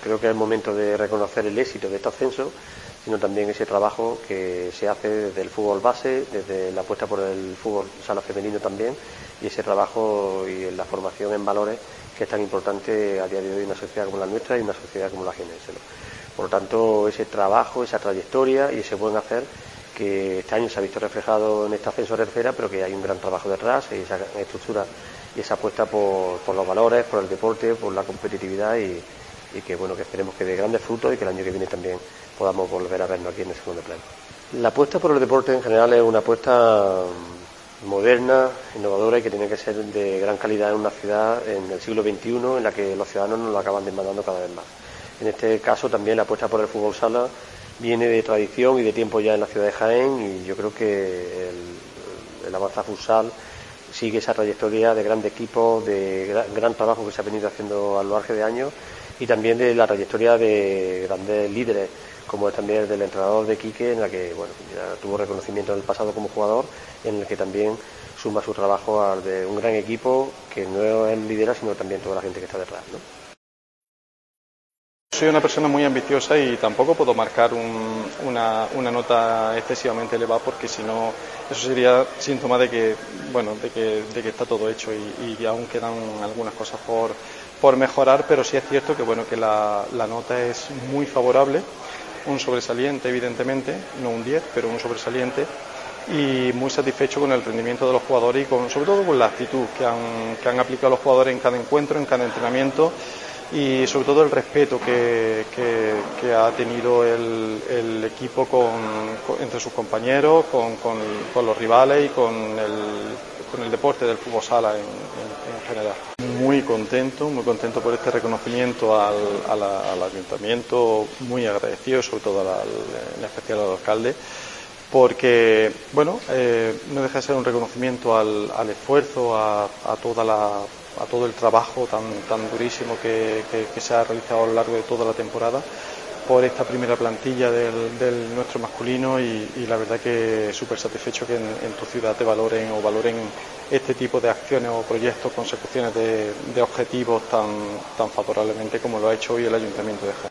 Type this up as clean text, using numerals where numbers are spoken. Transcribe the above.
creo que es el momento de reconocer el éxito de este ascenso, sino también ese trabajo que se hace desde el fútbol base, desde la apuesta por el fútbol sala femenino también, y ese trabajo y la formación en valores que es tan importante a día de hoy en una sociedad como la nuestra y en una sociedad como la jienense, ¿no? Por lo tanto, ese trabajo, esa trayectoria y ese buen hacer que este año se ha visto reflejado en este ascenso a tercera, pero que hay un gran trabajo detrás, y esa estructura y esa apuesta por los valores, por el deporte, por la competitividad y que bueno, que esperemos que dé grandes frutos y que el año que viene también podamos volver a vernos aquí en el segundo plano. La apuesta por el deporte en general es una apuesta moderna, innovadora y que tiene que ser de gran calidad en una ciudad en el siglo XXI en la que los ciudadanos nos lo acaban demandando cada vez más. En este caso también la apuesta por el fútbol sala viene de tradición y de tiempo ya en la ciudad de Jaén, y yo creo que el Avanza Futsal sigue esa trayectoria de grandes equipos, de gran trabajo que se ha venido haciendo a lo largo de años, y también de la trayectoria de grandes líderes, como es también el del entrenador de Quique, en la que bueno, ya tuvo reconocimiento en el pasado como jugador, en el que también suma su trabajo al de un gran equipo que no es lidera, sino también toda la gente que está detrás, ¿no? Soy una persona muy ambiciosa y tampoco puedo marcar una nota excesivamente elevada, porque si no eso sería síntoma de que bueno, de que está todo hecho y aún quedan algunas cosas por mejorar, pero sí es cierto que bueno, que la nota es muy favorable, un sobresaliente evidentemente, no un 10, pero un sobresaliente, y muy satisfecho con el rendimiento de los jugadores y sobre todo con la actitud que han aplicado los jugadores en cada encuentro, en cada entrenamiento, y sobre todo el respeto que ha tenido el equipo entre sus compañeros, con los rivales y con el deporte del fútbol sala en general. Muy contento por este reconocimiento al ayuntamiento, muy agradecido, sobre todo en especial al alcalde, porque bueno, no deja de ser un reconocimiento al esfuerzo, a todo el trabajo tan durísimo que se ha realizado a lo largo de toda la temporada por esta primera plantilla del nuestro masculino, y la verdad que súper satisfecho que en tu ciudad te valoren este tipo de acciones o proyectos, consecuciones de objetivos tan favorablemente como lo ha hecho hoy el Ayuntamiento de Jaén.